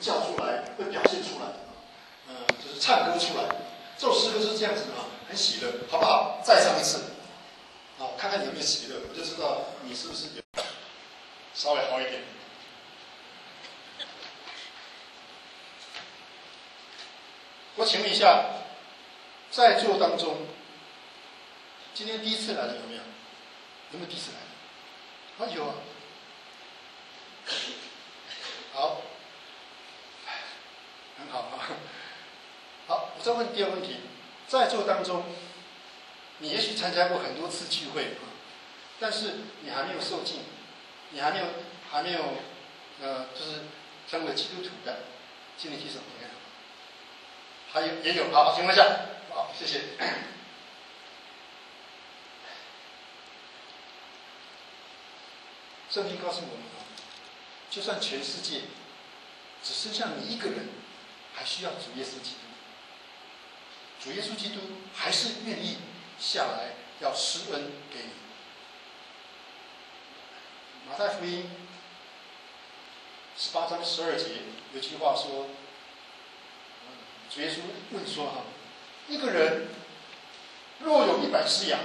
叫出来，会表现出来就是唱歌出来。这首诗歌是这样子的很喜乐，好不好？再唱一次，看看你有没有喜乐，我就知道你是不是有稍微好一点。我请问一下，在座当中，今天第一次来的有没有？有没有第一次来的？有啊。好，很好啊。好，我再问第二个问题，在座当中，你也许参加过很多次聚会但是你还没有受浸，你还没有就是成为基督徒的，请你举手。还有也有，好，请问一下，好，谢谢。圣经告诉我们就算全世界只剩下你一个人，还需要主耶稣基督。主耶稣基督还是愿意下来要施恩给你。马太福音18章12节有句话说，主耶稣问说一个人若有100只羊，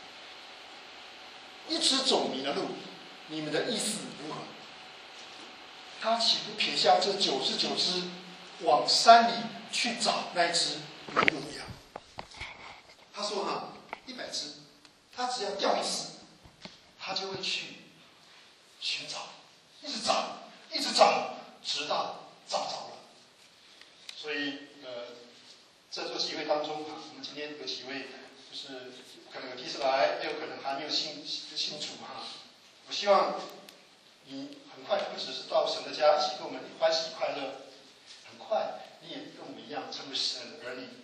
一只走迷了路，你们的意思如何？他岂不撇下这99只，往山里去找那只迷路的羊？他说100只，他只要掉一只，他就会去寻找，一直找，一直找，直到找着了。所以在座几位当中我们今天有几位就是可能有第一次来，也有可能还没有信主我希望你很快不只是到神的家一起跟我们欢喜快乐，很快你也跟我们一样成为神的儿女。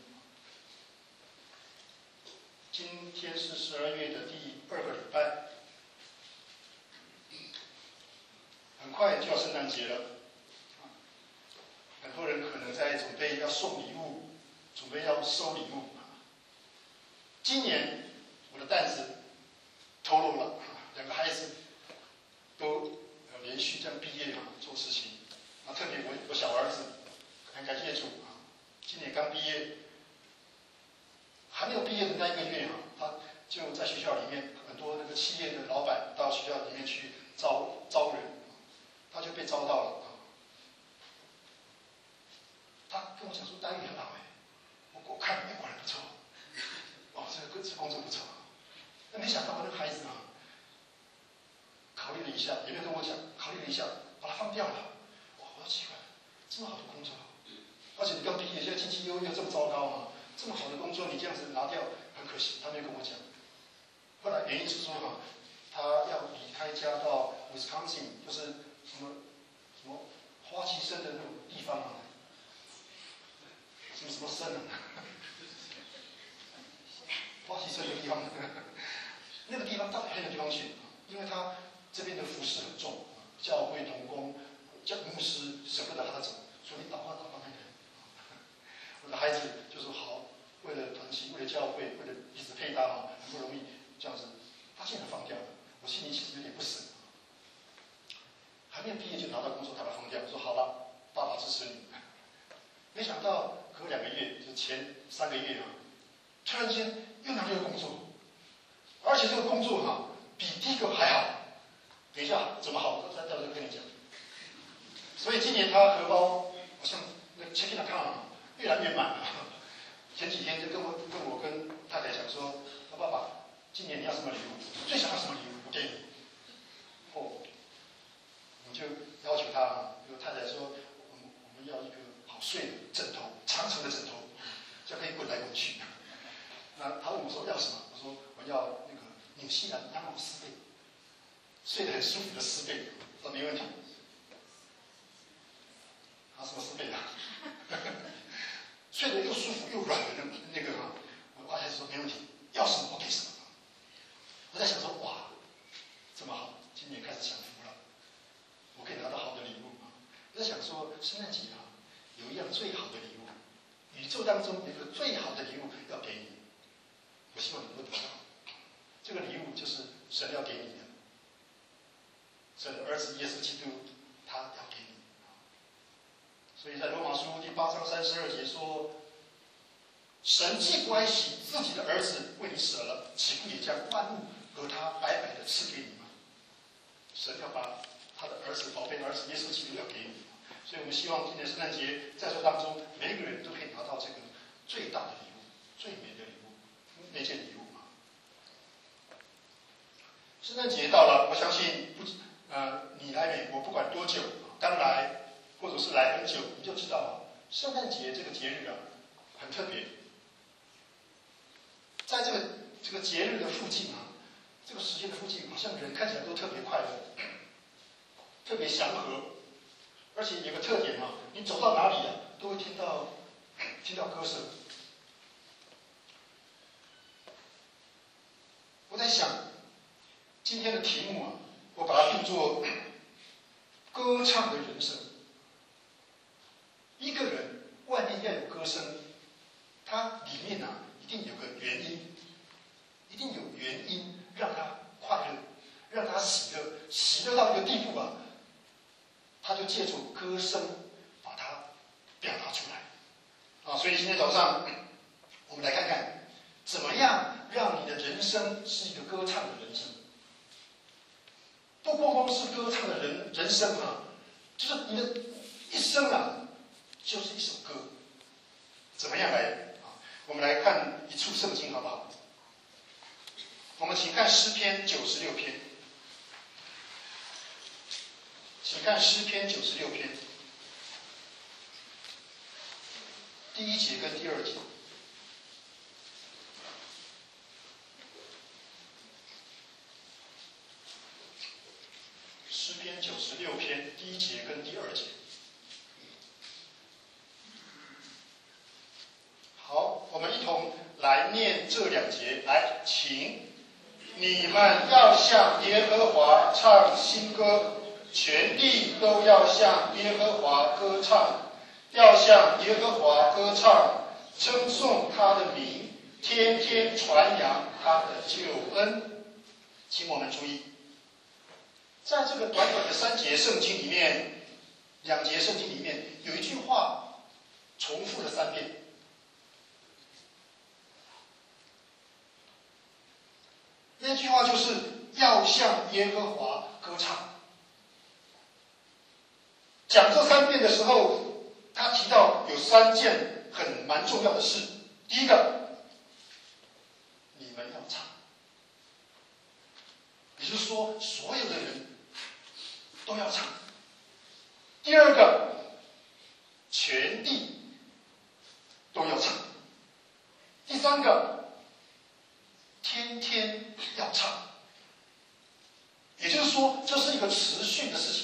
今天是12月的第2个礼拜，很快就要圣诞节了。很多人可能在准备要送礼物，准备要收礼物。今年我的担子透露了，2个孩子都连续这样毕业做事情。特别我小儿子，很感谢主今年刚毕业，还没有毕业的那1个月他就在学校里面，很多那个企业的老板到学校里面去招人，他就被招到了。他跟我讲说待遇很好我看果然不错，这工作不错。那没想到我那个孩子考虑了一下，也没有跟我讲，考虑了一下，把他放掉了。我好奇怪，这么好的工作，而且你刚毕业，现在经济又这么糟糕这么好的工作你这样子拿掉很可惜。他没有跟我讲。后来原因是说他要离开家到 Wisconsin， 就是什么花旗参的那种地方什么参花旗参的地方那个地方到很远的地方去，因为他这边的服饰很重，教会同工、牧师舍不得他走，所以你祷告那个人。我的孩子就说好，为了团契，为了教会，为了一直配搭很不容易这样子，他现在放掉了，我心里其实有点不舍。还没有毕业就拿到工作，把他放掉，我说好了，爸爸支持你。没想到隔2个月，就前3个月突然间又拿到一个工作，而且这个工作比第一个还好。等一下怎么好？待会就跟你讲。所以今年他荷包好像那个 checking account 越来越满了。前几天就跟我跟太太讲说，爸爸，今年你要什么礼物？最想要什么礼物？我给你。我们就要求他，因为太太说我们要一个好睡的枕头，长长的枕头，这样可以滚来滚去。那他问我说要什么？我说我要那个纽西兰羊毛丝被，睡得很舒服的丝被。他说没问题。他什么丝被睡得又舒服又软的那个我太太说没问题，要什么我给什么。我在想说哇，这么好，今年开始享福了，我可以拿到好的礼物。我在想说圣诞节有一样最好的礼物，宇宙当中有一个最好的礼物要给你，我希望你能够得到。这个礼物就是神要给你的，神的儿子耶稣基督，他要给你。 所以在罗马书第8章32节说：“神既不爱惜自己的儿子为你舍了，岂不也将万物和他白白的赐给你吗？”神要把他的儿子、宝贝的儿子耶稣基督要给你，所以我们希望今年圣诞节在座当中，每一个人都可以拿到这个最大的礼物、最美的礼物，那件礼物啊。圣诞节到了，我相信你来美国不管多久，刚来或者是来很久，你就知道圣诞节这个节日啊很特别。在这个节日的附近啊，这个时间的附近，好像人看起来都特别快乐，特别祥和，而且有个特点啊，你走到哪里啊，都会听到歌声。我在想，今天的题目啊，我把它定作歌唱的人生。一个人外面要有歌声，他里面啊一定有个原因，一定有原因让他快乐，让他喜乐，喜乐到一个地步啊，他就借助歌声把它表达出来。所以今天早上我们来看看，怎么样让你的人生是一个歌唱的人生。不光光是歌唱的人生啊，就是你的一生啊，就是一首歌。怎么样来我们来看一处圣经好不好？我们请看诗篇96篇，请看诗篇96篇第1节跟第2节。诗篇96篇第1节跟第2节。好，我们一同来念这2节。来，请。你们要向耶和华唱新歌，全地都要向耶和华歌唱，要向耶和华歌唱，称颂他的名，天天传扬他的救恩。请我们注意，在这个短短的3节圣经里面，2节圣经里面有一句话重复了3遍。那句话就是要向耶和华歌唱。讲这3遍的时候，他提到有3件蛮重要的事。第一个，你们要唱，也就是说，所有的人都要唱。第二个，全地都要唱。第三个，天天要唱。也就是说，这是一个持续的事情。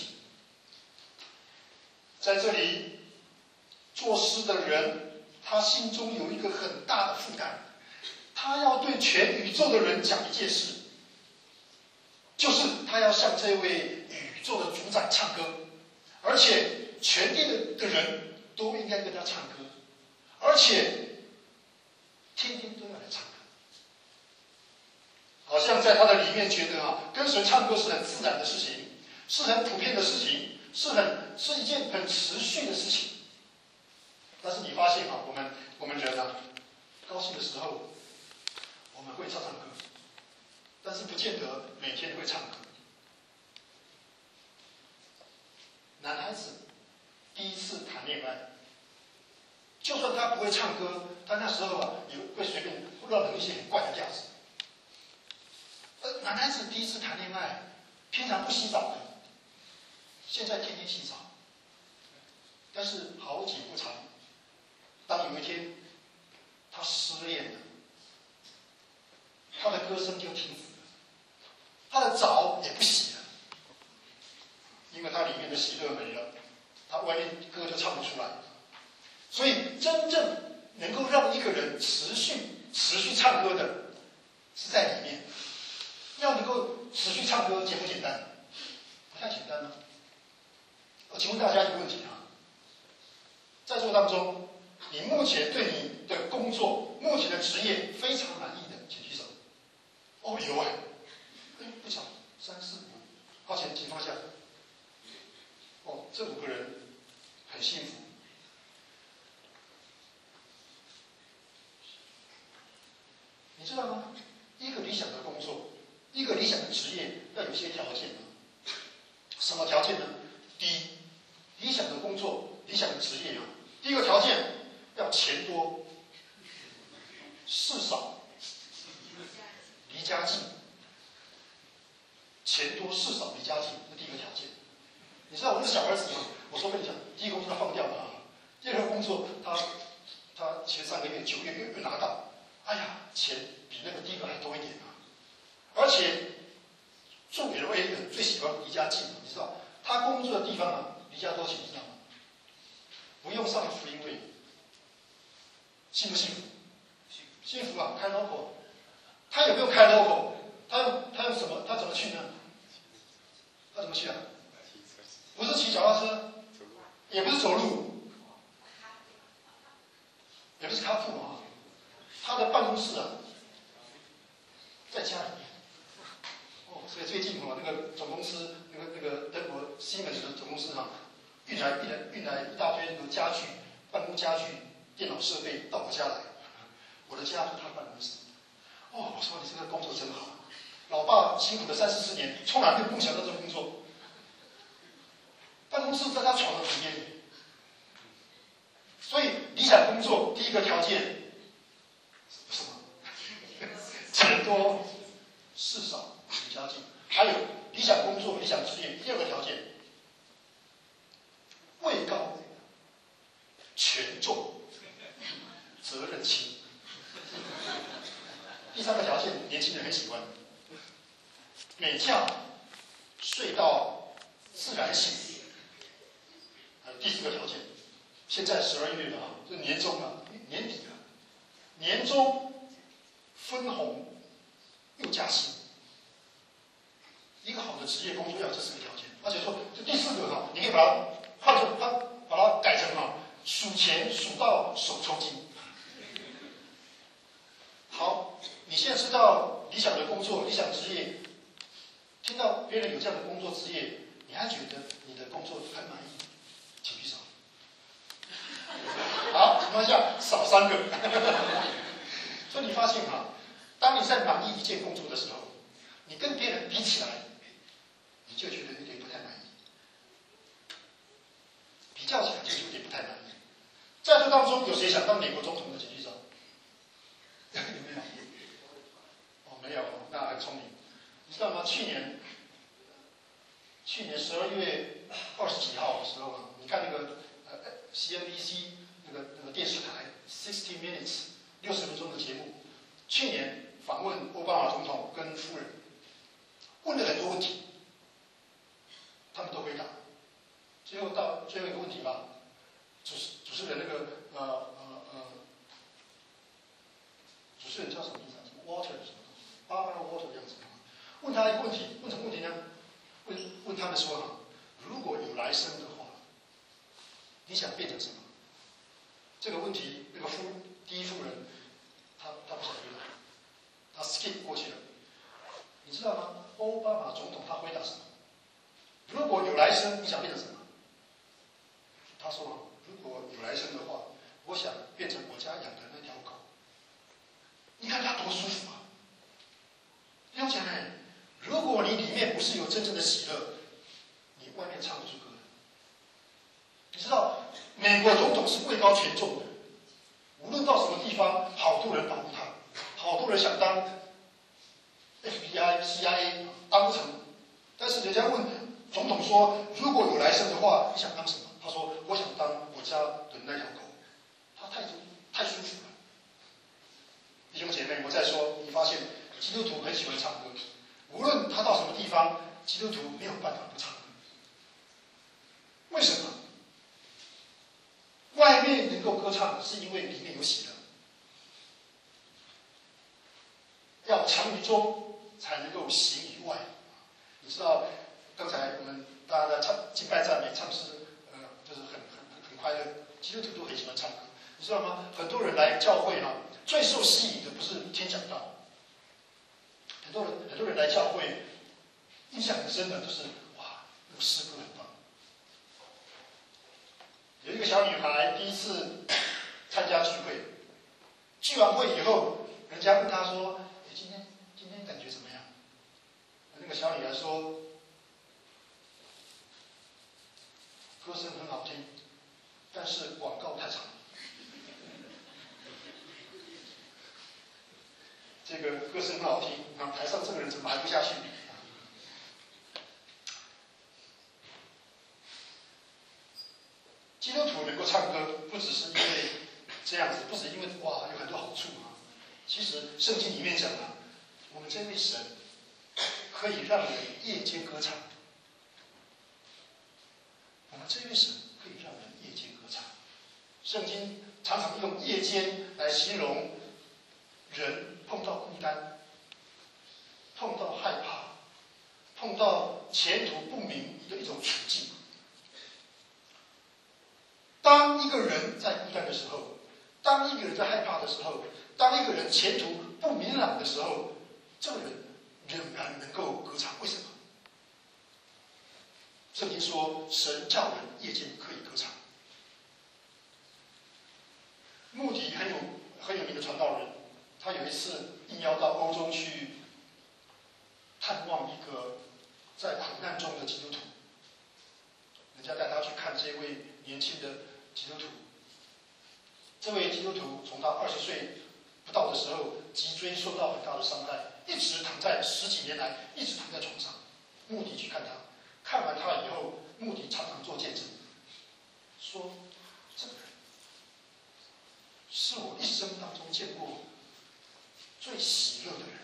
在这里，作诗的人，他心中有一个很大的负担，他要对全宇宙的人讲一件事，就是他要向这位宇宙的主宰唱歌，而且全地的人都应该跟他唱歌，而且天天都要来唱歌。好像在他的里面觉得跟随唱歌是很自然的事情，是很普遍的事情，是一件很持续的事情。但是你发现我们人高兴的时候，我们会唱歌，但是不见得每天会唱歌。男孩子第一次谈恋爱，就算他不会唱歌，他那时候也会随便乱扔一些很怪的调子。男孩子第一次谈恋爱，平常不洗澡的，现在天天洗澡。但是好景不长，当有一天他失恋了，他的歌声就停止了，他的澡也不洗了，因为他里面的喜乐没了，他外面歌就唱不出来。所以真正能够让一个人持续唱歌的，是在里面。要能够持续唱歌简不简单？不太简单吗？我请问大家一个问题在座当中，你目前对你的工作、目前的职业非常满意的，请举手。哦，有不少，3、4、5。抱歉，请放下。这5个人很幸福， 知道吗？一个理想的工作，一个理想的职业，要有些条件啊。什么条件呢？第一，理想的工作、理想的职业啊，第一个条件要钱多、事少、离家近。钱多事少离家近，这第一个条件。你知道我是小儿子吗？我说跟你讲，第一个工作他放掉了啊，第二个工作他前3个月9月又拿到，哎呀，钱比那个第一个还多一点啊！而且住 LA 的最喜欢离家近，你知道他工作的地方啊，离家多近，你知道吗？不用上freeway，幸不幸福？幸福啊！开 local， 他有没有开 local？ 他用什么？他怎么去呢？他怎么去啊？不是骑脚踏车，也不是走路，也不是carpool啊。他的办公室啊，在家里面。哦，所以最近那个总公司，那个德国西门子的总公司啊，运来一大堆那个家具、办公家具、电脑设备到我家来。我的家就是他的办公室。哦，我说你这个工作真好。老爸辛苦了30-40年，从来没有梦想到这个工作。办公室在他床的旁边，所以理想工作第一个条件什么？钱多、事少、离家近。还有理想工作、理想职业第二个条件，位高、权重、责任轻。第3个条件，年轻人很喜欢。每觉睡到自然醒。第4个条件，现在12月了啊，这年终了，年底了，年终分红又加薪。一个好的职业工作要这4个条件，而且说这第4个哈，你可以把它改成哈，数钱数到手抽筋。好，你现在知道理想的工作、理想职业。听到别人有这样的工作职业，你还觉得你的工作很满意？请举手。好，情况下少3个。所以你发现哈，当你在满意一件工作的时候，你跟别人比起来，你就觉得有点不太满意。比较起来就有点不太满意。在这当中，有谁想当美国总统的？请举手。有没有？哦，没有，那很聪明。你知道吗？去年12月20几号的时候啊，你看那个CNBC 那个电视台60 Minutes 60分钟的节目，去年访问奥巴马总统跟夫人，问了很多问题，他们都回答。最后一个问题吧，主持人那个主持人叫什么名字啊？什么 Water 什么 Barbara Water 这样子。问他一个问题，问什么问题呢？问他们说哈，如果有来生的话，你想变成什么？这个问题，那个第一夫人，她不想回答，她 skip 过去了。你知道吗？奥巴马总统他回答什么？如果有来生，你想变成什么？他说，如果有来生的话，我想变成我家养的那条狗。你看他多舒服啊！弟兄姐妹，如果你里面不是有真正的喜乐，你外面唱不出歌来。你知道，美国总统是位高权重的，无论到什么地方，好多人保护他，好多人想当 FBI、CIA 当不成。但是人家问总统说，如果有来生的话，你想当什么？他说，我想当我家的那条狗。他太舒服了。弟兄姐妹，我再说，你发现基督徒很喜欢唱歌。无论他到什么地方，基督徒没有办法不唱歌。为什么？外面能够歌唱，是因为里面有喜乐。要常于中，才能够行于外。你知道，刚才我们大家在唱敬拜赞美唱诗，就是很快乐。基督徒都很喜欢唱歌，你知道吗？很多人来教会哈，最受吸引的不是听讲道。很多人来教会，印象很深的就是哇，那个诗歌很棒。有一个小女孩第一次参加聚会，聚完会以后， 人家问他说：“哎，今天感觉怎么样？”那个小女孩说：“歌声很好听，但是广告太长。”这个歌声很好听，啊，台上这个人怎么还不下去？基督徒能够唱歌，不只是因为这样子，不只因为哇有很多好处啊。其实圣经里面讲啊，我们这位神可以让人夜间歌唱。我们这位神可以让人夜间歌唱。圣经常常用夜间来形容人碰到孤单、碰到害怕、碰到前途不明的一种处境。当一个人在孤单的时候，当一个人在害怕的时候，当一个人前途不明朗的时候，这个人仍然能够歌唱。为什么？圣经说，神叫人夜间可以歌唱。穆迪很有名的传道人，他有一次应邀到欧洲去探望一个在苦难中的基督徒，人家带他去看这位年轻的基督徒。这位基督徒从他20岁不到的时候，脊椎受到很大的伤害，一直躺在10几年来一直躺在床上。穆迪去看他，看完他以后，穆迪常常做见证，说这个人是我一生当中见过最喜乐的人。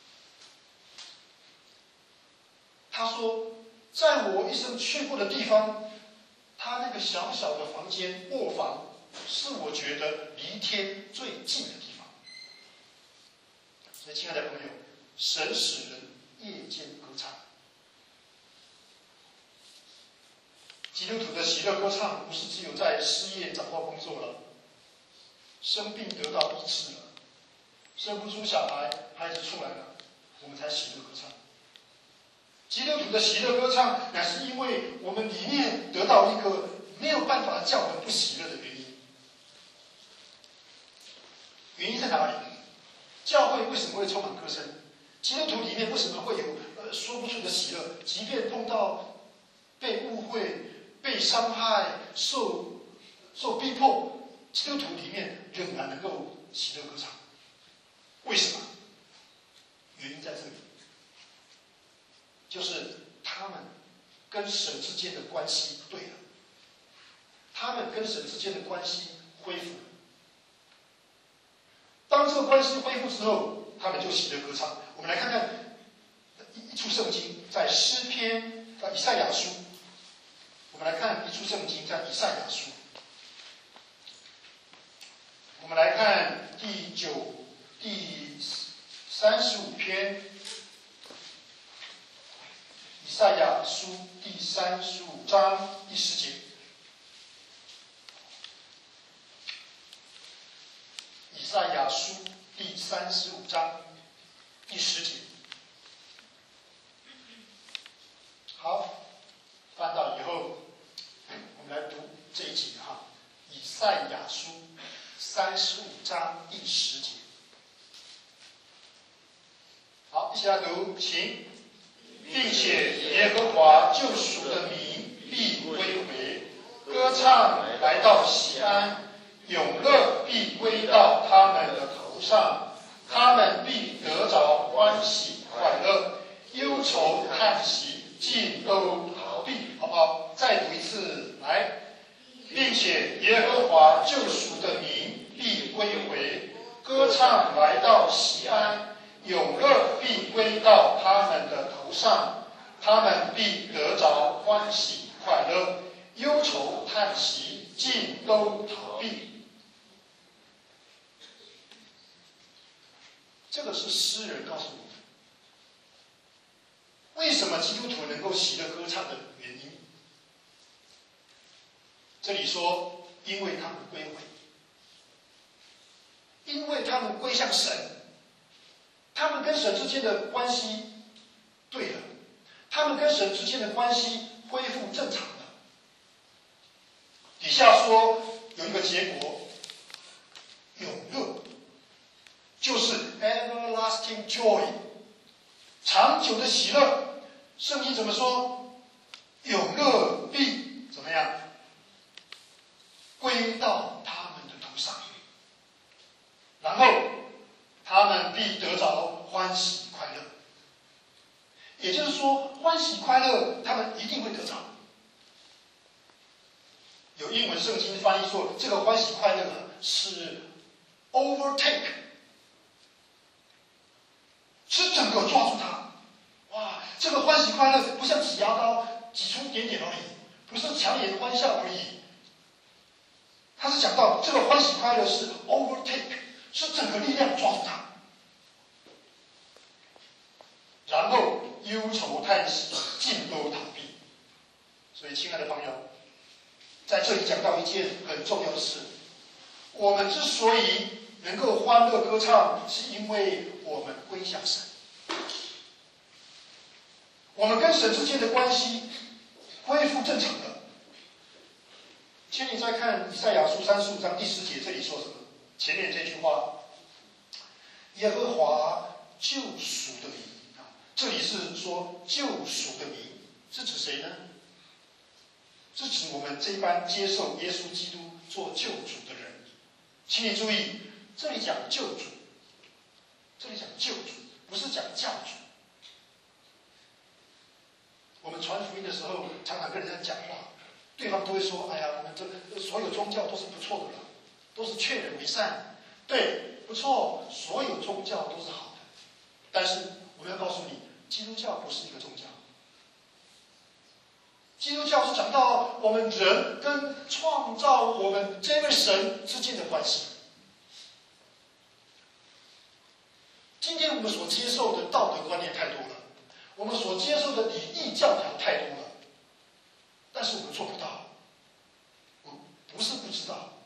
他说，在我一生去过的地方，他那个小小的房间卧房，是我觉得离天最近的地方。所以，亲爱的朋友，神使人夜间歌唱。基督徒的喜乐歌唱，不是只有在失业找到工作了，生病得到医治了，生不出小孩，孩子出来了，我们才喜乐歌唱。基督徒的喜乐歌唱，乃是因为我们里面得到一个没有办法叫人不喜乐的原因。原因在哪里？教会为什么会充满歌声？基督徒里面为什么会有说不出的喜乐？即便碰到被误会、被伤害、受逼迫，基督徒里面仍然能够喜乐歌唱。为什么？原因在这里，就是他们跟神之间的关系对了，他们跟神之间的关系恢复了。当这个关系恢复之后，他们就喜乐歌唱。我们来看看一处圣经，在诗篇以赛亚书。我们来看一处圣经，在以赛亚书。我们来看第35篇，以赛亚书第35章第10节。以赛亚书第35章第10节。好，翻到以后，我们来读这一节哈。以赛亚书35章第10节。好，一起来读，请。并且耶和华救赎的民必归回，歌唱来到锡安，永乐必归到他们的头上，他们必得着欢喜快乐，忧愁叹息尽都逃避。好不好？再读一次，来。并且耶和华救赎的民必归回，歌唱来到锡安，永乐必归到他们的头上，他们必得着欢喜快乐，忧愁叹息尽都逃避。这个是诗人告诉我们，为什么基督徒能够喜乐歌唱的原因。这里说，因为他们归回，因为他们归向神，他们跟神之间的关系对了，他们跟神之间的关系恢复正常了。底下说有一个结果，永乐，就是 ，lasting joy， 长久的喜乐。圣经怎么说？永乐必怎么样？归到他们的头上，然后他们必得着欢喜快乐。也就是说，欢喜快乐，他们一定会得着。有英文圣经翻译说，这个欢喜快乐是 overtake， 是整个抓住它。哇，这个欢喜快乐不像挤牙膏挤出一点点而已，不是强颜欢笑而已。他是讲到这个欢喜快乐是 overtake， 是整个力量抓住它，然后忧愁叹息尽都逃避。所以，亲爱的朋友，在这里讲到一件很重要的事：我们之所以能够欢乐歌唱，是因为我们归向神，我们跟神之间的关系恢复正常了。请你再看以赛亚书35章第10节，这里说什么？前面这句话：耶和华救赎的名。这里是说救赎的名，是指谁呢？是指我们这般接受耶稣基督做救主的人。请你注意，这里讲救主，这里讲救主，不是讲教主。我们传福音的时候，常常跟人家讲话，对方都会说：“哎呀，我们这所有宗教都是不错的了，都是劝人为善。”对，不错，所有宗教都是好的。但是我们要告诉你，基督教不是一个宗教。基督教是讲到我们人跟创造我们这位神之间的关系。今天我们所接受的道德观念太多了，我们所接受的礼义教条太多了，但是我们做不到。不是不知道，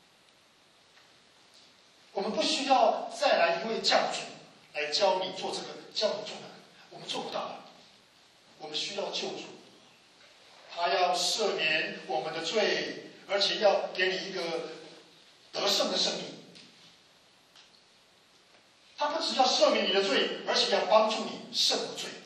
我们不需要再来一位教主来教你做这个，教你做那个，我们做不到。我们需要救主，他要赦免我们的罪，而且要给你一个得胜的生命。他不只要赦免你的罪，而且要帮助你胜过罪。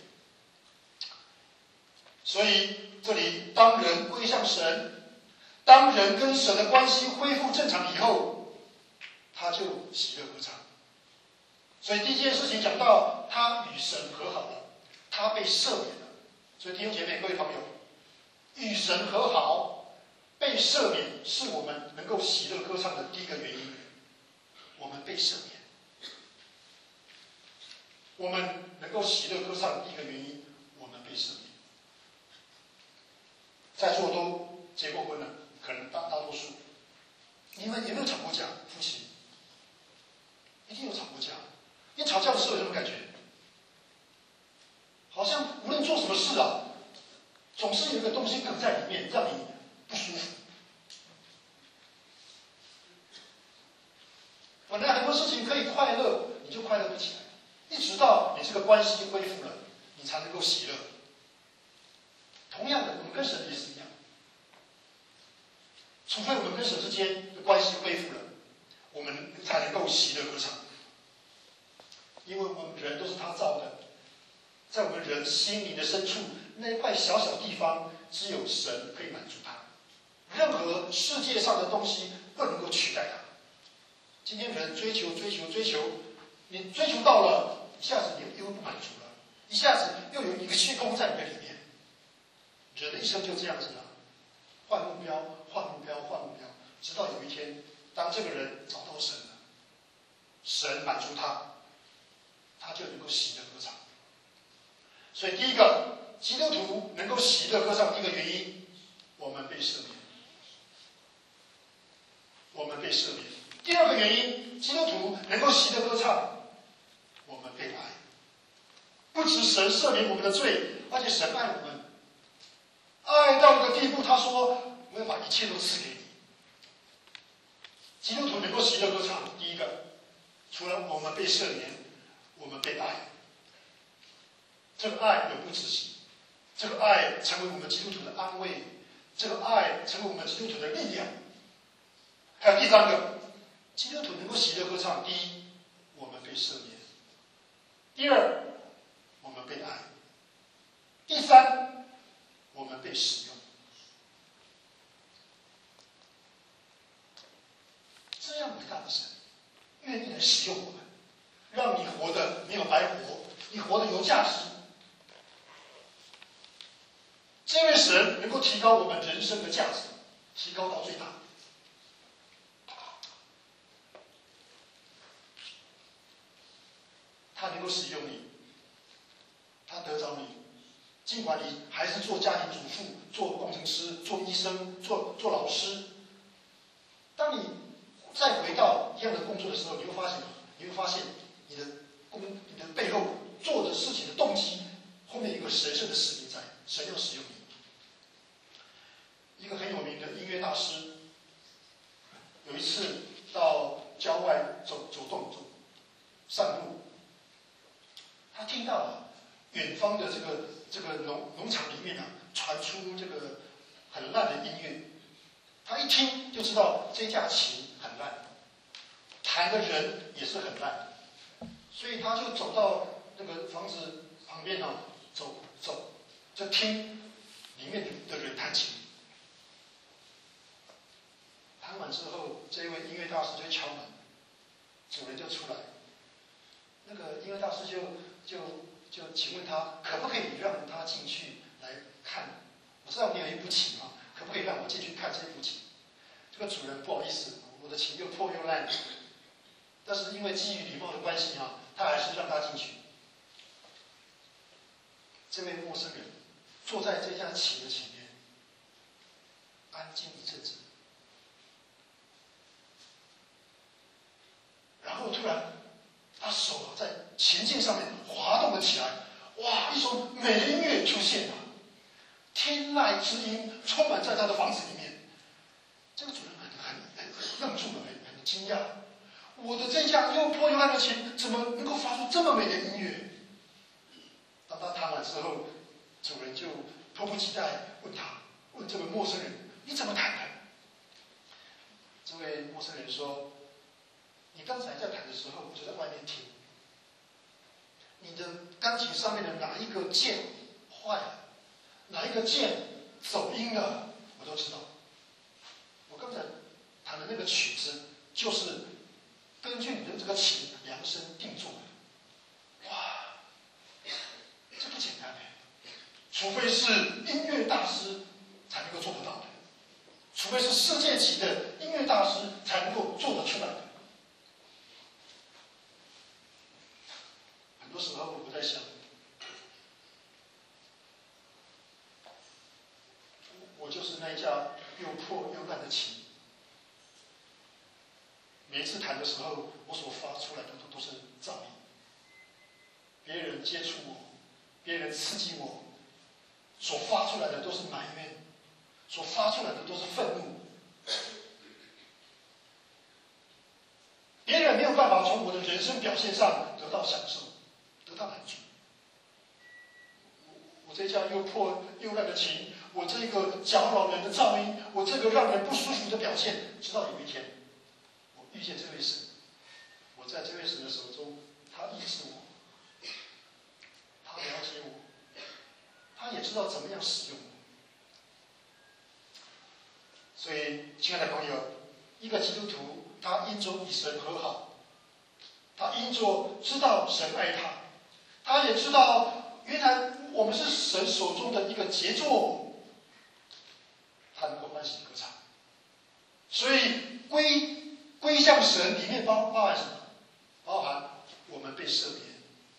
所以这里，当人归向神，当人跟神的关系恢复正常以后，他就喜乐歌唱。所以第一件事情讲到，他与神和好了，他被赦免了。所以弟兄姐妹、各位朋友，与神和好、被赦免，是我们能够喜乐歌唱的第一个原因。我们被赦免，我们能够喜乐歌唱的第一个原因，我们被赦免。在座都结过婚了，可能大多数，你们有没有吵过架？夫妻一定有吵过架。你吵架的时候有什么感觉？好像无论做什么事啊，总是有一个东西梗在里面，让你不舒服。本来很多事情可以快乐，你就快乐不起来，一直到你这个关系恢复了，你才能够喜乐。同样的，我们跟神也是一样，除非我们跟神之间的关系恢复了，我们才能够喜乐歌唱。因为我们人都是他造的，在我们人心灵的深处那一块小小地方，只有神可以满足他，任何世界上的东西不能够取代他。今天人追求，你追求到了，一下子你又不满足了，一下子又有一个虚空在你的里面。人的一生就这样子了，换目标，直到有一天，当这个人找到神了，神满足他，他就能够喜乐歌唱。所以第一个，基督徒能够喜乐歌唱，第一个原因，我们被赦免。我们被赦免。第二个原因，基督徒能够喜乐歌唱，我们被爱。不止神赦免我们的罪，而且神爱我们，爱到一个地步，他说：“我要把一切都赐给你。”基督徒能够喜乐歌唱，第一个，除了我们被赦免，我们被爱。这个爱永不止息，这个爱成为我们基督徒的安慰，这个爱成为我们基督徒的力量。还有第三个，基督徒能够喜乐歌唱，第一，我们被赦免。 第二，我们被爱；第三，我们被使用。这样伟大的神，愿意来使用我们，让你活得没有白活，你活得有价值。这位神能够提高我们人生的价值，提高到最大。他能够使用你，他得着你，尽管你还是做家庭主妇、做工程师、做医生、做老师。当你再回到一样的工作的时候，你会发现你的背后做的事情的动机，后面有一个神圣的使命在，神要使用你。一个很有名的音乐大师，有一次到郊外散步，他听到了远方的这个农场里面传出这个很烂的音乐，他一听就知道这架琴很烂，弹的人也是很烂，所以他就走到那个房子旁边走，就听里面的人弹琴。弹完之后，这位音乐大师就敲门，主人就出来。那个音乐大师就请问他，可不可以让他进去来看？我知道你有一部琴啊，可不可以让我进去看这部琴？这个主人不好意思，我的琴又破又烂，但是因为基于礼貌的关系他还是让他进去。这位陌生人坐在这架琴的前面，安静一阵子。然后突然，他手在琴键上面滑动了起来，哇！一首美的音乐出现了，天籁之音充满在他的房子里面。这个主人很愣住了，很惊讶。我的这架又破又烂的琴，怎么能够发出这么美的音乐？当他弹完之后，主人就迫不及待问这位陌生人：“你怎么弹的？”这位陌生人说：“你刚才在弹的时候，我就在外面听。你的钢琴上面的哪一个键坏了，哪一个键走音了，我都知道。我刚才弹的那个曲子，就是根据你的这个琴量身定做的。哇，这不简单哎！除非是音乐大师才能够做得到的，除非是世界级的音乐大师才能够做得出来的。”很多时候我在想，我就是那一架又破又烂的琴。每一次弹的时候，我所发出来的都是噪音。别人接触我，别人刺激我，所发出来的都是埋怨，所发出来的都是愤怒。别人没有办法从我的人生表现上得到享受，得到满足。我这架又破又烂的琴，我这个搅扰人的噪音，我这个让人不舒服的表现，直到有一天，我遇见这位神，我在这位神的手中，他医治我，他了解我，他也知道怎么样使用我。所以，亲爱的朋友，一个基督徒，他因着与神和好，他因着知道神爱他，他也知道原来我们是神手中的一个杰作，他能够欢喜歌唱。所以归向神里面包含什么？包含我们被赦免，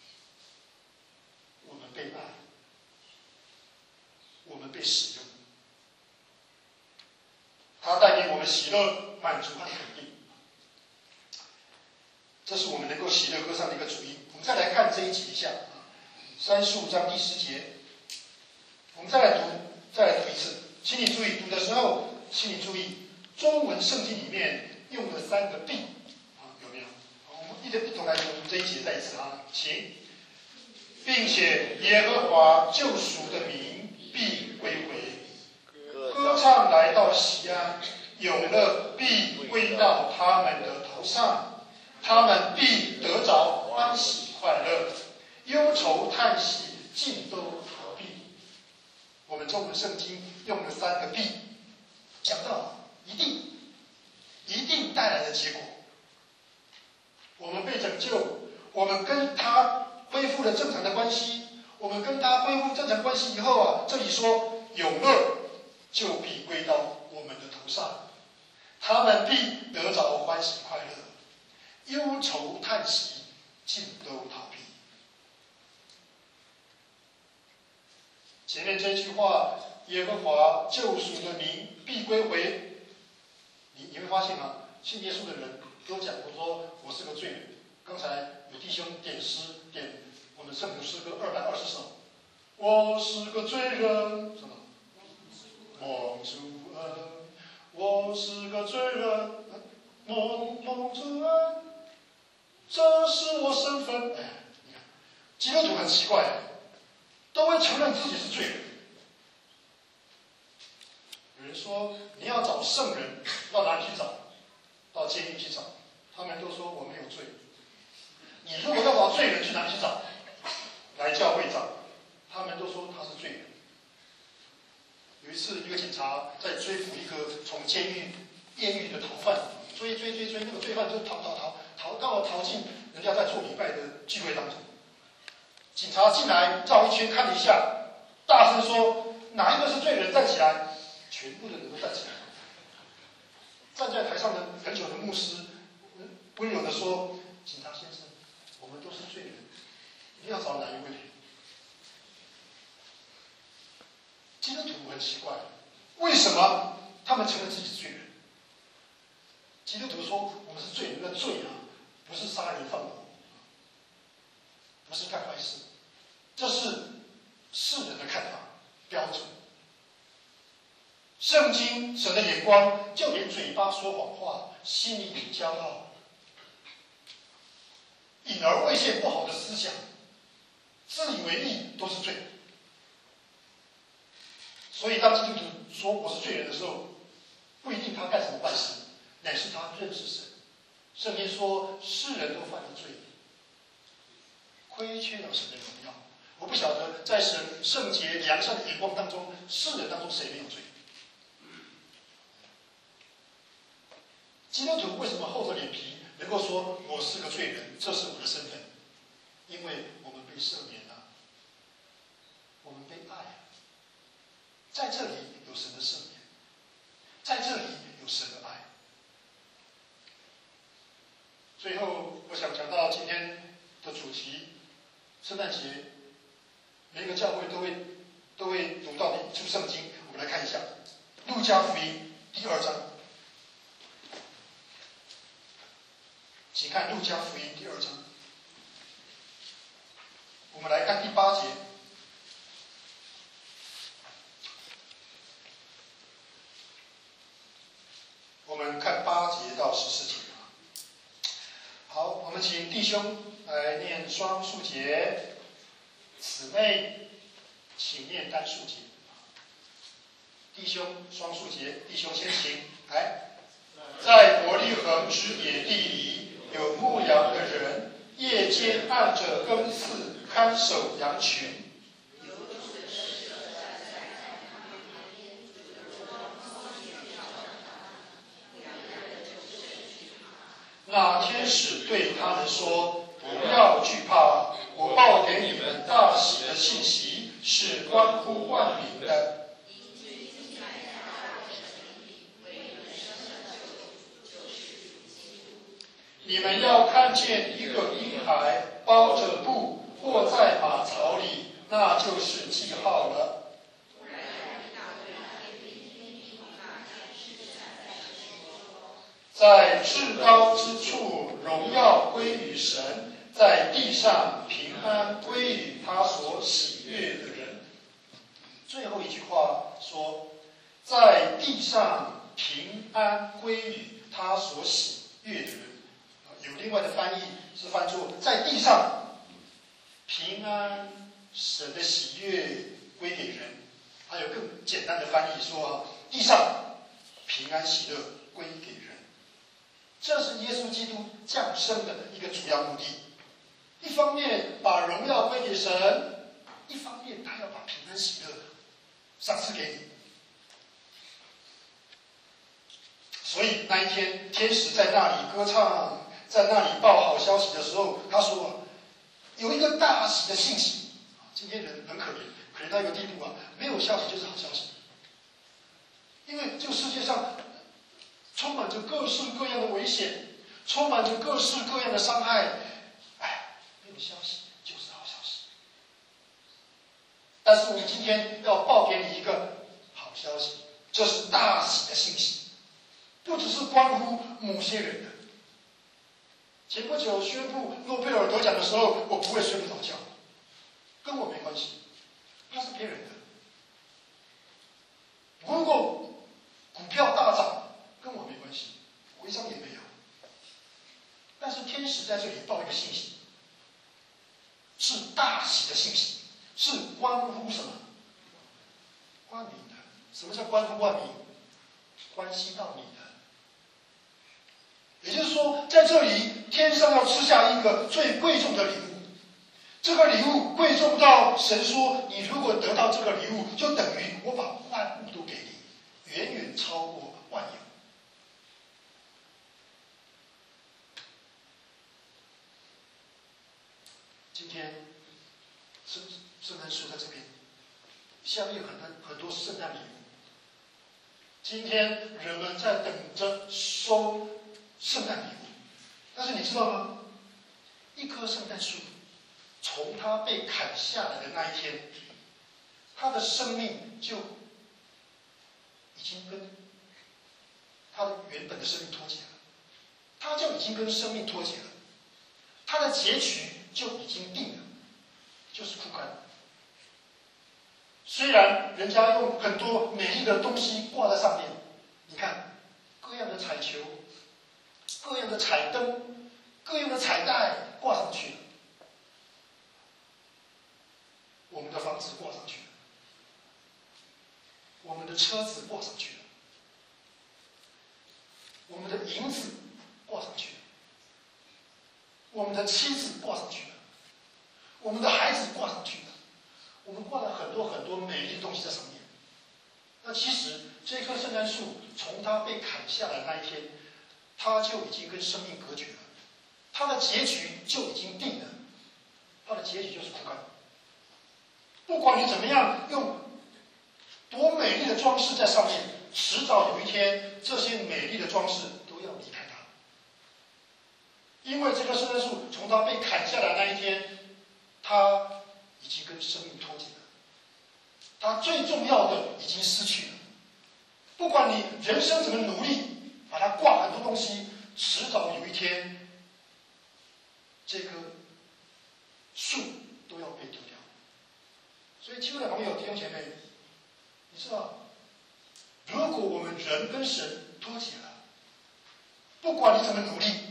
我们被爱，我们被使用。他带给我们喜乐、满足和肯定，这是我们能够喜乐歌唱的一个主因。我们再来看这一节一下，35章第10节，我们再来读一次，请你注意，读的时候，请你注意，中文圣经里面用了3个并，有没有？我们一同来读这一节，再一次请，并且耶和华救赎的名必归回。歌唱来到西安，永乐必归到他们的头上，他们必得着欢喜快乐。 忧愁叹息尽都逃避。我们中文圣经用了3个必，讲到一定带来的结果。我们被拯救，我们跟他恢复了正常的关系。我们跟他恢复正常关系以后啊，这里说永乐就必归到我们的头上，他们必得着欢喜快乐，忧愁叹息尽都逃避。前面这句话，耶和华救赎的民必归回。你会发现吗？信耶稣的人都讲过说，我是个罪人。刚才有弟兄点诗，点我们圣徒诗歌220首。我是个罪人，什么？蒙主恩。我是个罪人，蒙主恩。这是我身份。哎，你看，基督徒很奇怪，都会承认自己是罪人。有人说你要找圣人，到哪里去找？到监狱去找。他们都说我没有罪。你如果要找罪人，去哪里去找？来教会找。他们都说他是罪人。有一次，一个警察在追捕一个从监狱越狱的逃犯，追，那个罪犯就逃进人家在做礼拜的聚会当中。警察进来绕一圈看了一下，大声说：“哪一个是罪人？站起来！”全部的人都站起来。站在台上的很久的牧师温柔地说：“警察先生，我们都是罪人，你要找哪一位？”基督徒很奇怪，为什么他们承认自己是罪人？基督徒说我们是罪人的罪啊，不是杀人放火，不是干坏事，这是世人的看法标准。圣经神的眼光，就连嘴巴说谎话，心里有骄傲，隐而未现不好的思想，自以为义都是罪。所以当基督徒说我是罪人的时候，不一定他干什么坏事，乃是他认识神。圣经说世人都犯了罪，亏缺了神的荣耀。我不晓得在神圣洁良善的眼光当中，世人当中谁没有罪？基督徒为什么厚着脸皮能够说我是个罪人，这是我的身份？因为我们被赦免了，我们被爱。在这里有神的赦免，在这里有神的爱。最后，我想讲到今天的主题，圣诞节，每一个教会都会读到的一处圣经，我们来看一下《路加福音》第2章。请看《路加福音》第2章，我们来看第8节。我们看8节到14节。好，我们请弟兄来念双数节，姊妹请念单数节。弟兄双数节，弟兄先行来。在伯利恒之野地里，有牧羊的人，夜间按着更次看守羊群。那天使对他们说：“不要惧怕，我报给你们大喜的信息，是关乎万民的。你们要看见一个婴孩包着布卧在马槽里，那就是记号了。”在至高之处，荣耀归于神；在地上，平安归于他所喜悦的人。最后一句话说，在地上平安归于他所喜悦的人。有另外的翻译是翻作在地上平安，神的喜悦归给人。还有更简单的翻译说，地上平安喜乐归给人。这是耶稣基督降生的一个主要目的。 一方面把荣耀归给神，一方面他要把平安喜乐赏赐给你。所以那一天，天使在那里歌唱，在那里报好消息的时候，他说有一个大喜的信息。今天人很可怜，可怜到一个地步啊，没有消息就是好消息。因为这个世界上充满着各式各样的危险，充满着各式各样的伤害，没有消息就是好消息。但是我们今天要报给你一个好消息，这是大喜的信息。不只是关乎某些人的。前不久宣布诺贝尔得奖的时候，我不会睡不着觉，跟我没关系，那是别人的。如果股票大涨，跟我没关系，我一张也没有。但是天使在这里报一个信息，是大喜的信息，是关乎什么？万民的。什么叫关乎万民？关系到你的。也就是说，在这里，天上要赐下一个最贵重的礼物。这个礼物贵重到神说，你如果得到这个礼物，就等于我把万物都给你，远远超过万有。今天，圣诞树在这边，下面有很多圣诞礼物。今天人们在等着收圣诞礼物，但是你知道吗？一棵圣诞树，从它被砍下来的那一天，它的生命就已经跟它的原本的生命脱节了，它就已经跟生命脱节了，它的结局就已经定了，就是枯干。虽然人家用很多美丽的东西挂在上面，你看各样的彩球，各样的彩灯，各样的彩带挂上去了，我们的房子挂上去了，我们的车子挂上去了，我们的银子挂上去了，我们的妻子挂上去了，我们的孩子挂上去了，我们挂了很多很多美丽的东西在上面。那其实这棵圣诞树从它被砍下来那一天，它就已经跟生命隔绝了，它的结局就已经定了，它的结局就是枯干。不管你怎么样用多美丽的装饰在上面，迟早有一天这些美丽的装饰都要离开它。因为这棵圣诞树从它被砍下来那一天，它已经跟生命脱节了，它最重要的已经失去了。不管你人生怎么努力把它挂很多东西，迟早有一天这棵树都要被丢掉。所以亲爱的朋友弟兄姐妹，你知道，如果我们人跟神脱节了，不管你怎么努力，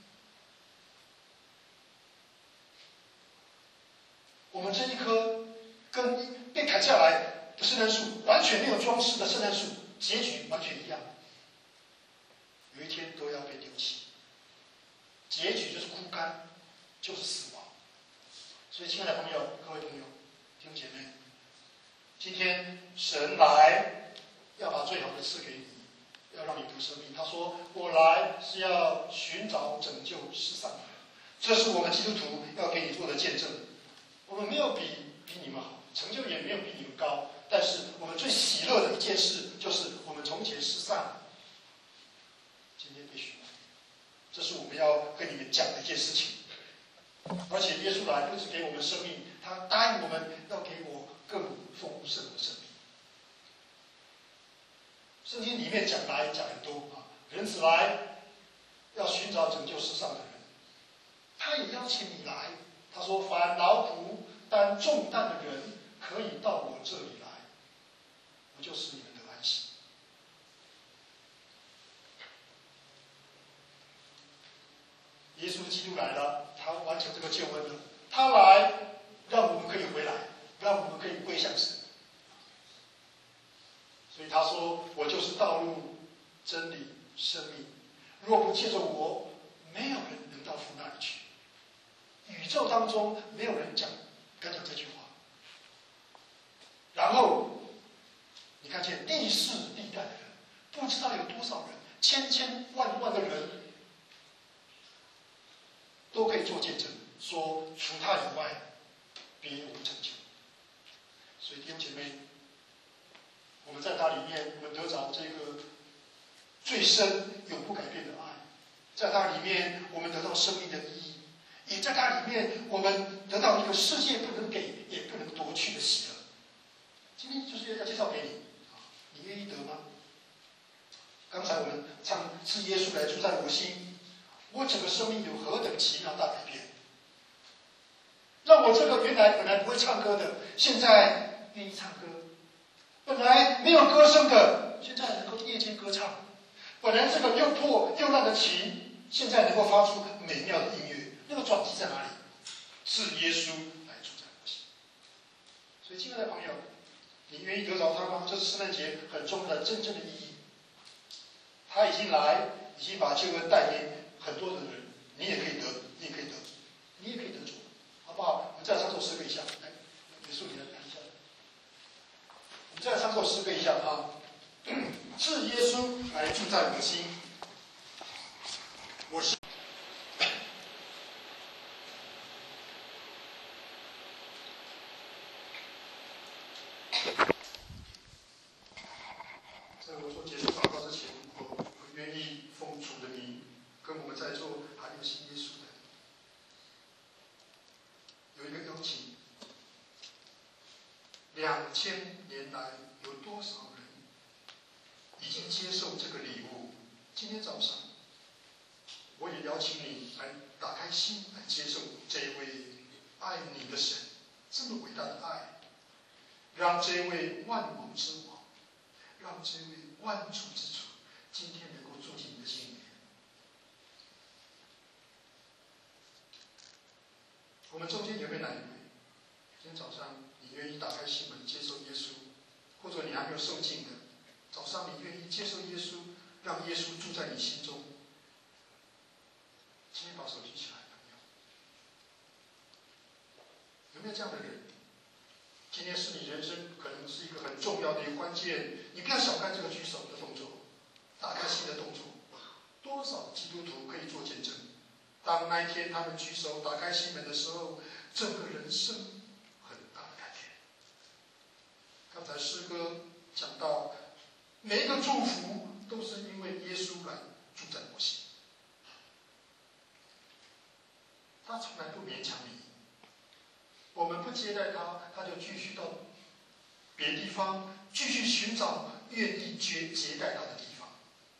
我们这一棵跟被砍下来的圣诞树完全没有装饰的圣诞树，结局完全一样，有一天都要被丢弃，结局就是枯干，就是死亡。所以亲爱的朋友，各位朋友弟兄姐妹，今天神来要把最好的赐给你，要让你得生命。他说我来是要寻找拯救世上的人，这是我们基督徒要给你做的见证。我们没有比你们好，成就也没有比你们高，但是我们最喜乐的一件事就是我们从前失散，今天被寻回，这是我们要跟你们讲的一件事情。而且耶稣来不只给我们生命，他答应我们要给我更丰盛的生命。圣经里面讲很多啊，人子来要寻找拯救世上的人，他也邀请你来。他说：“凡劳苦担重担的人，可以到我这里来，我就使你们得安息。”耶稣基督来了，他完成这个救恩了。他来，让我们可以回来，让我们可以归向神。所以他说：“我就是道路、真理、生命。若不借着我，没有人能到父那里去。与宙当中没有人敢讲这句话。然后你看见历世历代的人，不知道有多少人，千千万万的人，都可以做见证，说除他以外，别无拯救。所以弟兄姐妹，我们在它里面，我们得着这个最深永不改变的爱，在它里面，我们得到生命的意义，也在它里面，我们得到一个世界不能给也不能夺去的喜乐。今天就是要介绍给你，你愿意得吗？刚才我们唱是耶稣来住在我心，我整个生命有何等奇妙大改变，让我这个本来不会唱歌的，现在愿意唱歌；本来没有歌声的，现在能够夜间歌唱；本来这个又破又烂的琴，现在能够发出美妙的音乐。那个转机在哪里？是耶稣来住在我心。所以，亲爱的朋友，你愿意得着他吗？这是圣诞节很重要的真正的意义。他已经来，已经把救恩带给很多的人，你也可以得，你也可以得，你也可以得主，好不好？我们再来唱首诗歌一下，来，结束你来弹一下。我们再来唱首诗歌一下啊！是耶稣来住在我心，我是。在我做结束祷告之前，我愿意奉主的名，跟我们在座还有信耶稣的，有一个邀请。2000年来，有多少人已经接受这个礼物？今天早上，我也邀请你来打开心，来接受这一位爱你的神，这么伟大的爱，让这位万王之王，让这位万主之主，今天能够住进你的心里面。我们中间有没有哪一位？今天早上你愿意打开心门接受耶稣，或者你还没有受浸的，早上你愿意接受耶稣，让耶稣住在你心中？今天把手举起来，有没有这样的人？今天是你人生可能是一个很重要的一个关键，你不要小看这个举手的动作，打开心的动作。多少基督徒可以做见证？当那一天他们举手打开心门的时候，整个人生很大的改变。刚才诗歌讲到，每一个祝福都是因为耶稣来住在我心，他从来不勉强你。我们不接待他，他就继续到别地方，继续寻找愿意接待他的地方。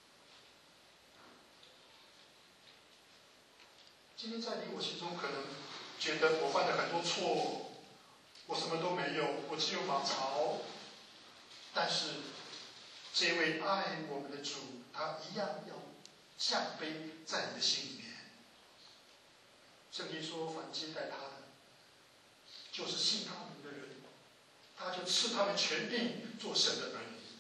今天在你我心中，可能觉得我犯了很多错，我什么都没有，我只有马槽。但是这位爱我们的主，他一样要降卑在你的心里面。圣经说，凡接待他的，就是信他名的人，他就赐他们权柄做神的儿女。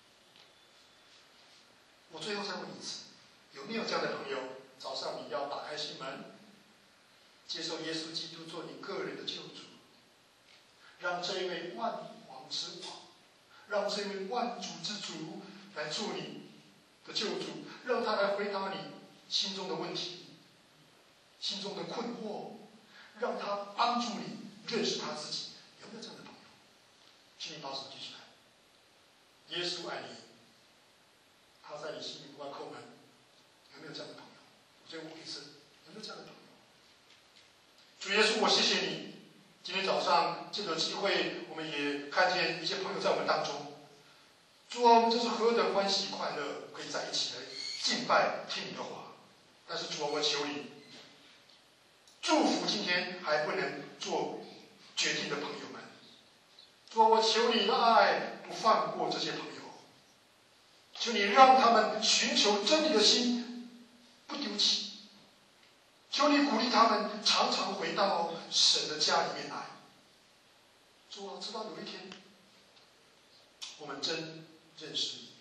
我最后再问一次，有没有这样的朋友？早上你要打开心门，接受耶稣基督做你个人的救主，让这一位万王之王，让这位万主之主来做你的救主，让他来回答你心中的问题、心中的困惑，让他帮助你认识他自己。有没有这样的朋友？请你把手举起来。耶稣爱你，他在你心里不会叩门。有没有这样的朋友？最后一次，有没有这样的朋友？主耶稣，我谢谢你。今天早上这个机会，我们也看见一些朋友在我们当中。主啊，我们这是何等欢喜快乐，可以在一起来敬拜听你的话。但是主啊，我求你祝福今天还不能做决定的朋友们。主啊，我求你的爱不放过这些朋友。求你让他们寻求真理的心不丢弃。求你鼓励他们常常回到神的家里面来。主啊，直到有一天，我们真认识你，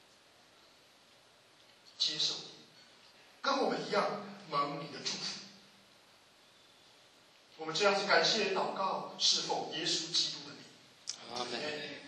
接受你，跟我们一样蒙你的祝福。 这样子感谢、祷告，侍奉耶稣基督的名。 阿门。